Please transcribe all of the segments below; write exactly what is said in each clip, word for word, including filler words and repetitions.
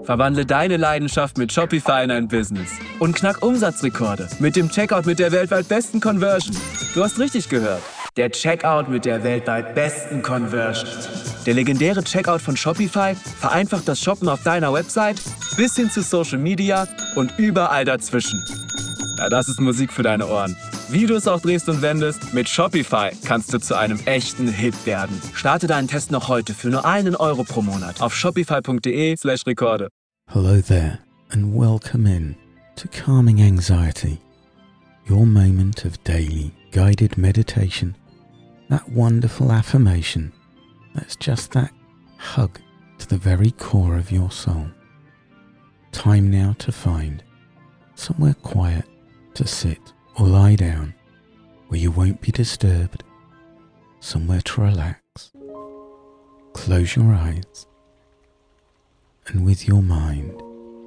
Verwandle deine Leidenschaft mit Shopify in ein Business und knack Umsatzrekorde mit dem Checkout mit der weltweit besten Conversion. Du hast richtig gehört. Der Checkout mit der weltweit besten Conversion. Der legendäre Checkout von Shopify vereinfacht das Shoppen auf deiner Website bis hin zu Social Media und überall dazwischen. Ja, das ist Musik für deine Ohren. Wie du es auch drehst und wendest, mit Shopify kannst du zu einem echten Hit werden. Starte deinen Test noch heute für nur einen Euro pro Monat auf shopify.de slash Rekorde. Hello there and welcome in to Calming Anxiety, your moment of daily guided meditation, that wonderful affirmation that's just that hug to the very core of your soul. Time now to find somewhere quiet to sit or lie down where you won't be disturbed, somewhere to relax. Close your eyes and with your mind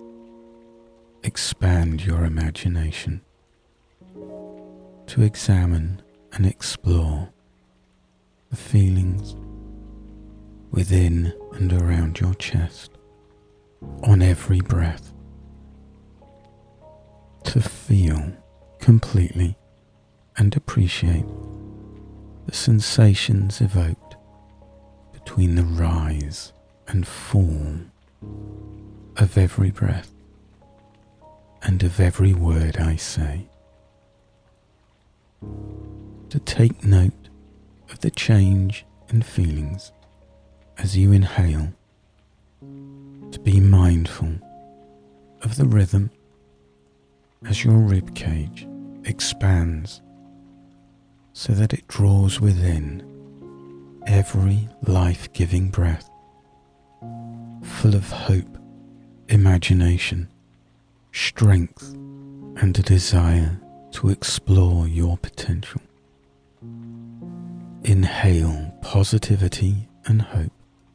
expand your imagination to examine and explore the feelings within and around your chest on every breath, to feel completely and appreciate the sensations evoked between the rise and fall of every breath and of every word I say. To take note of the change in feelings as you inhale, to be mindful of the rhythm as your rib cage expands so that it draws within every life-giving breath, full of hope, imagination, strength, and a desire to explore your potential. Inhale positivity and hope,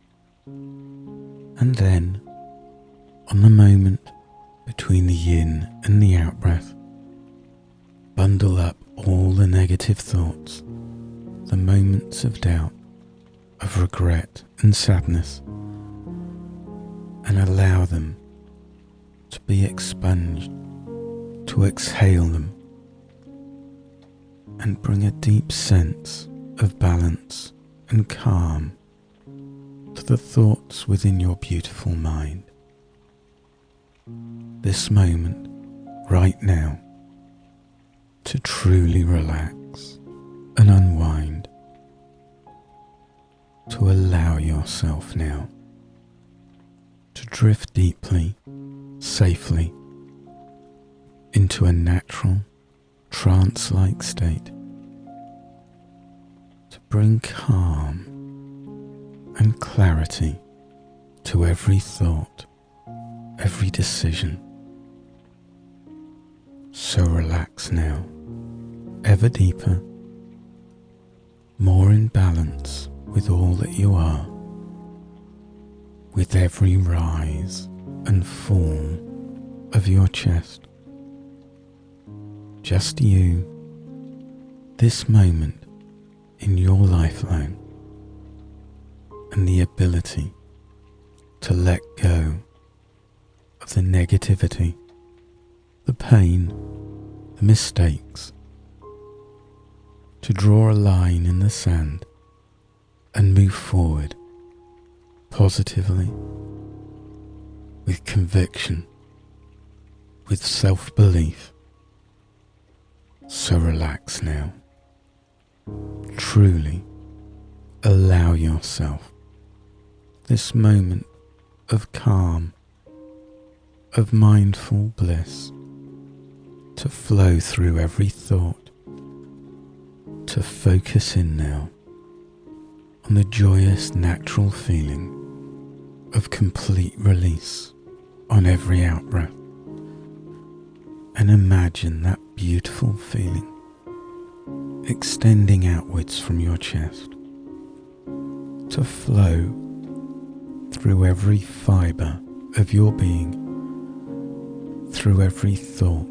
and then, on the moment between the in and the out breath, bundle up all the negative thoughts, the moments of doubt, of regret and sadness, and allow them to be expunged, to exhale them, and bring a deep sense of balance and calm to the thoughts within your beautiful mind. This moment, right now, to truly relax and unwind, to allow yourself now to drift deeply, safely, into a natural, trance-like state, to bring calm and clarity to every thought, every decision. So relax now, ever deeper, more in balance with all that you are, with every rise and fall of your chest. Just you, this moment in your lifeline, and the ability to let go of the negativity, the pain, the mistakes, to draw a line in the sand and move forward positively, with conviction, with self-belief. So relax now. Truly allow yourself this moment of calm, of mindful bliss, to flow through every thought, to focus in now on the joyous natural feeling of complete release on every out-breath, and imagine that beautiful feeling extending outwards from your chest to flow through every fibre of your being, through every thought.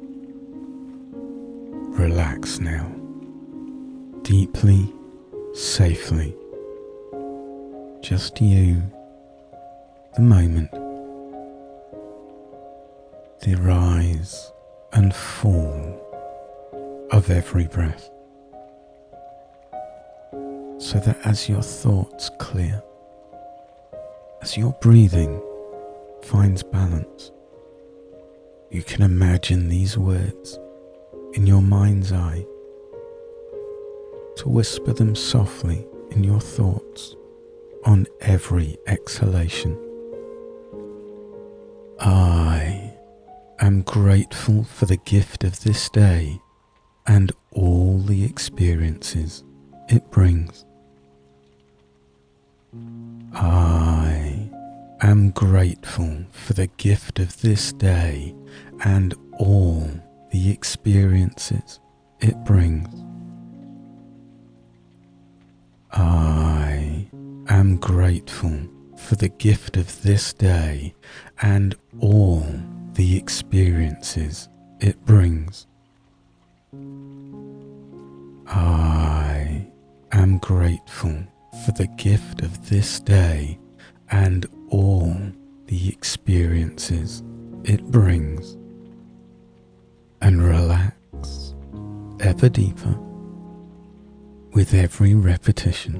Relax now, deeply, safely, just you, the moment, the rise and fall of every breath, so that as your thoughts clear, as your breathing finds balance, you can imagine these words in your mind's eye, to whisper them softly in your thoughts on every exhalation. I am grateful for the gift of this day and all the experiences it brings. I am grateful for the gift of this day and all the experiences it brings. I am grateful for the gift of this day and all the experiences it brings. I am grateful for the gift of this day and all the experiences it brings. And relax ever deeper with every repetition,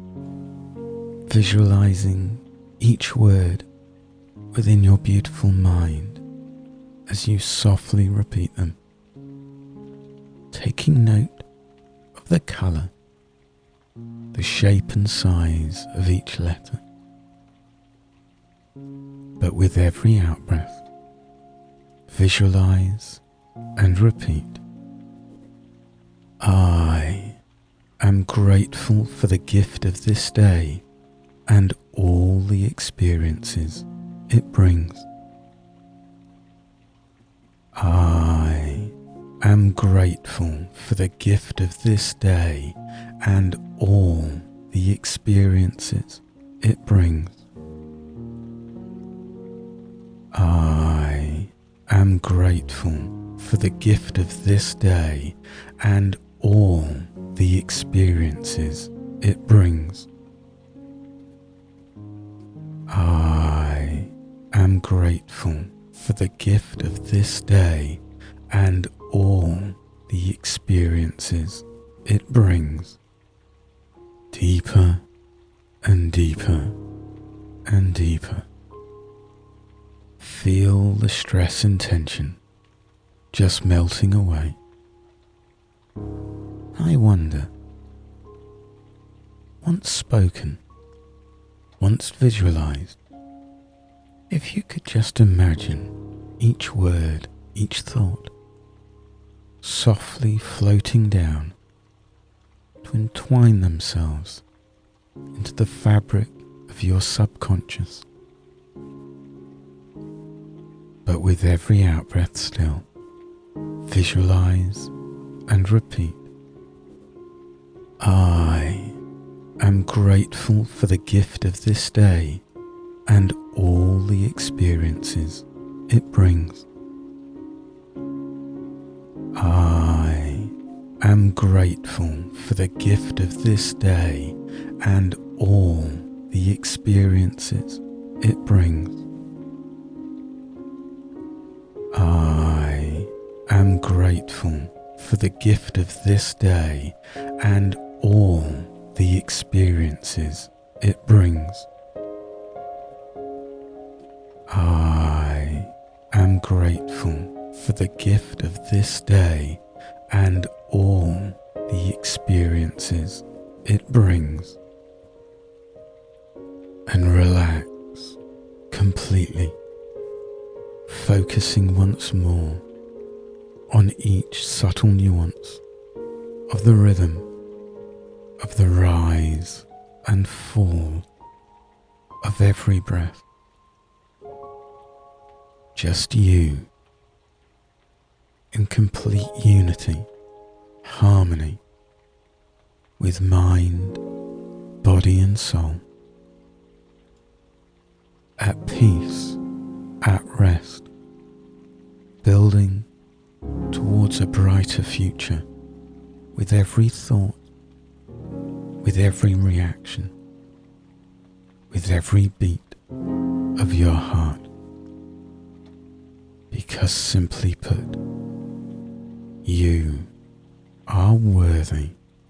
visualizing each word within your beautiful mind as you softly repeat them, taking note of the colour, the shape and size of each letter. But with every out-breath, visualize and repeat, I am grateful for the gift of this day and all the experiences it brings. I am grateful for the gift of this day and all the experiences it brings. I am grateful for the gift of this day and all the experiences it brings. I am grateful for the gift of this day and all the experiences it brings. Deeper and deeper and deeper. Feel the stress and tension just melting away. I wonder, once spoken, once visualized, if you could just imagine each word, each thought, softly floating down to entwine themselves into the fabric of your subconscious. But with every out-breath still, visualize and repeat, I am grateful for the gift of this day and all the experiences it brings. I am grateful for the gift of this day and all the experiences it brings. I am grateful for the gift of this day and all the experiences it brings. I am grateful for the gift of this day and all the experiences it brings. And relax completely, focusing once more on each subtle nuance of the rhythm of the rise and fall of every breath. Just you, in complete unity, harmony with mind, body and soul, at peace, at rest, building towards a brighter future with every thought, with every reaction, with every beat of your heart. Because simply put, you are worthy.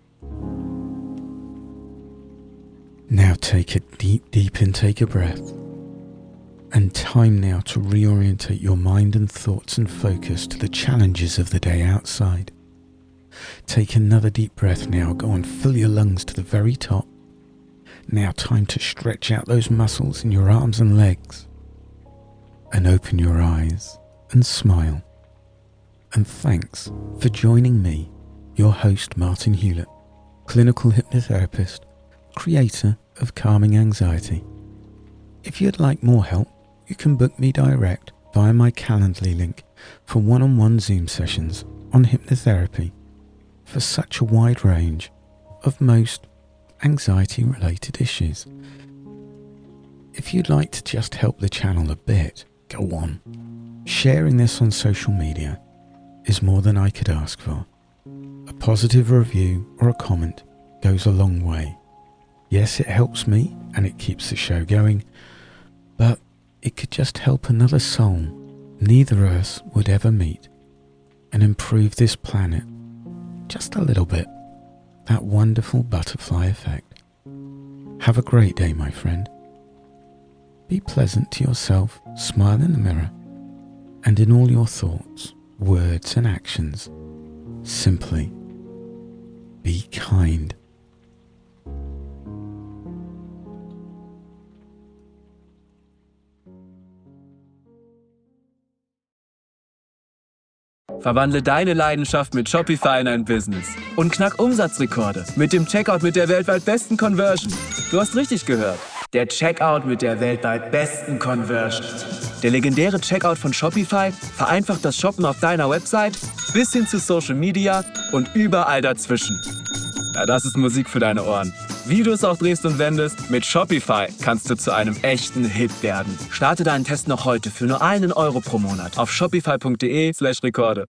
Now take a deep, deep intake of breath. And time now to reorientate your mind and thoughts and focus to the challenges of the day outside. Take another deep breath now. Go and fill your lungs to the very top. Now time to stretch out those muscles in your arms and legs. And open your eyes and smile. And thanks for joining me, your host Martin Hewlett, clinical hypnotherapist, creator of Calming Anxiety. If you'd like more help, you can book me direct via my Calendly link for one-on-one Zoom sessions on hypnotherapy for such a wide range of most anxiety-related issues. If you'd like to just help the channel a bit, go on. Sharing this on social media is more than I could ask for. A positive review or a comment goes a long way. Yes, it helps me and it keeps the show going, but it could just help another soul neither of us would ever meet and improve this planet just a little bit. That wonderful butterfly effect. Have a great day, my friend. Be pleasant to yourself, smile in the mirror, and in all your thoughts, words and actions, simply be kind. Verwandle deine Leidenschaft mit Shopify in ein Business und knack Umsatzrekorde mit dem Checkout mit der weltweit besten Conversion. Du hast richtig gehört. Der Checkout mit der weltweit besten Conversion. Der legendäre Checkout von Shopify vereinfacht das Shoppen auf deiner Website bis hin zu Social Media und überall dazwischen. Na, das ist Musik für deine Ohren. Wie du es auch drehst und wendest, mit Shopify kannst du zu einem echten Hit werden. Starte deinen Test noch heute für nur einen Euro pro Monat auf shopify punkt de slash Rekorde.